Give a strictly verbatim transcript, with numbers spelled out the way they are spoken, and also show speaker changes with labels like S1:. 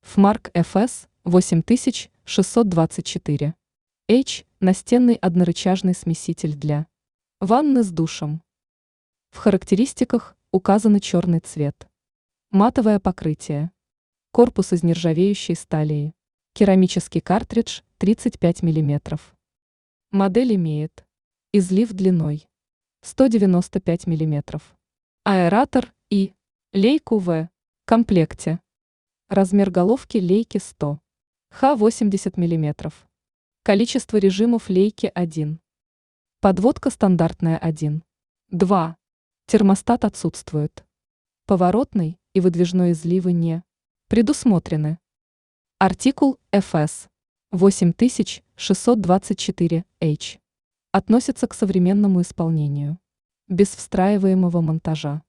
S1: Фмарк эф эс восемь тысяч шестьсот двадцать четыре эйч – настенный однорычажный смеситель для ванны с душем. В характеристиках указаны черный цвет, матовое покрытие, корпус из нержавеющей стали, керамический картридж тридцать пять миллиметров. Модель имеет излив длиной сто девяносто пять миллиметров, аэратор и лейку в комплекте. Размер головки лейки сто ха восемьдесят миллиметров. Количество режимов лейки один. Подводка стандартная один. два. Термостат отсутствует. Поворотный и выдвижной изливы не предусмотрены. Артикул эф эс восемь тысяч шестьсот двадцать четыре эйч относится к современному исполнению, без встраиваемого монтажа.